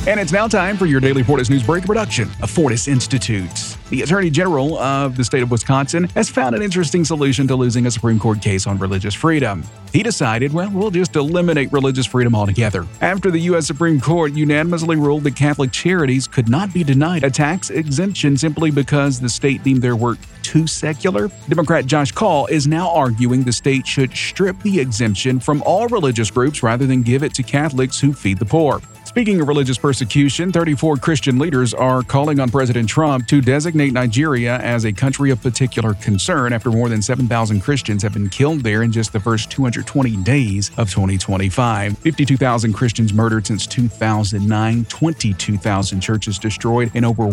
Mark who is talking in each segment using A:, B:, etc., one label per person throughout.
A: And it's now time for your daily Fortis News Break production of Fortis Institute. The Attorney General of the state of Wisconsin has found an interesting solution to losing a Supreme Court case on religious freedom. He decided, we'll just eliminate religious freedom altogether. After the U.S. Supreme Court unanimously ruled that Catholic charities could not be denied a tax exemption simply because the state deemed their work too secular, Democrat Josh Kaul is now arguing the state should strip the exemption from all religious groups rather than give it to Catholics who feed the poor. Speaking of religious persecution, 34 Christian leaders are calling on President Trump to designate Nigeria as a country of particular concern after more than 7,000 Christians have been killed there in just the first 220 days of 2025. 52,000 Christians murdered since 2009, 22,000 churches destroyed, and over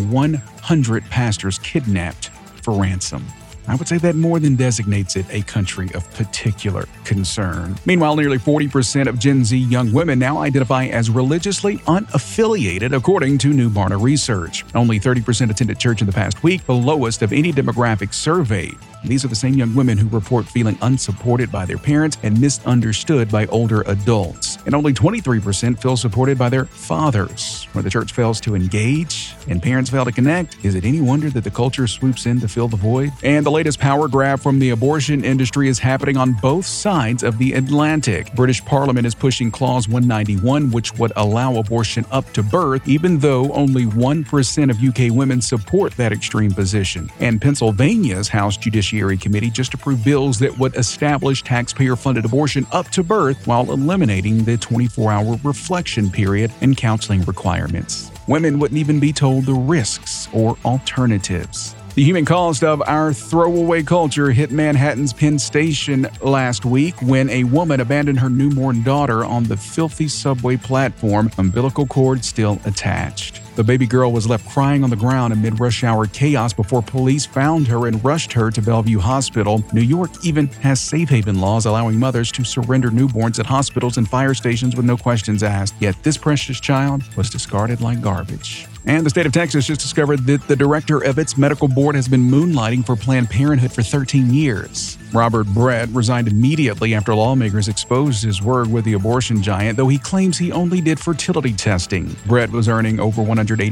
A: 100 pastors kidnapped for ransom. I would say that more than designates it a country of particular concern. Meanwhile, nearly 40% of Gen Z young women now identify as religiously unaffiliated, according to new Barna research. Only 30% attended church in the past week, the lowest of any demographic surveyed. These are the same young women who report feeling unsupported by their parents and misunderstood by older adults. And only 23% feel supported by their fathers. When the church fails to engage and parents fail to connect, is it any wonder that the culture swoops in to fill the void? And the latest power grab from the abortion industry is happening on both sides of the Atlantic. British Parliament is pushing Clause 191, which would allow abortion up to birth, even though only 1% of UK women support that extreme position. And Pennsylvania's House Judiciary Committee just approved bills that would establish taxpayer-funded abortion up to birth while eliminating the 24-hour reflection period and counseling requirements. Women wouldn't even be told the risks or alternatives. The human cost of our throwaway culture hit Manhattan's Penn Station last week when a woman abandoned her newborn daughter on the filthy subway platform, umbilical cord still attached. The baby girl was left crying on the ground amid rush hour chaos before police found her and rushed her to Bellevue Hospital. New York even has safe haven laws allowing mothers to surrender newborns at hospitals and fire stations with no questions asked. Yet this precious child was discarded like garbage. And the state of Texas just discovered that the director of its medical board has been moonlighting for Planned Parenthood for 13 years. Robert Brett resigned immediately after lawmakers exposed his work with the abortion giant, though he claims he only did fertility testing. Brett was earning over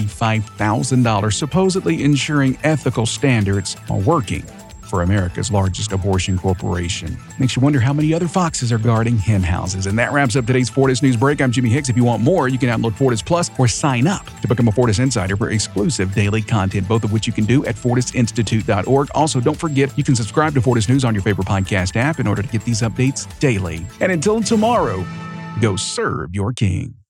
A: $185,000, supposedly ensuring ethical standards while working for America's largest abortion corporation. Makes you wonder how many other foxes are guarding hen houses. And that wraps up today's Fortis News Break. I'm Jimmy Hicks. If you want more, you can download Fortis Plus or sign up to become a Fortis Insider for exclusive daily content, both of which you can do at fortisinstitute.org. Also, don't forget, you can subscribe to Fortis News on your favorite podcast app in order to get these updates daily. And until tomorrow, go serve your king.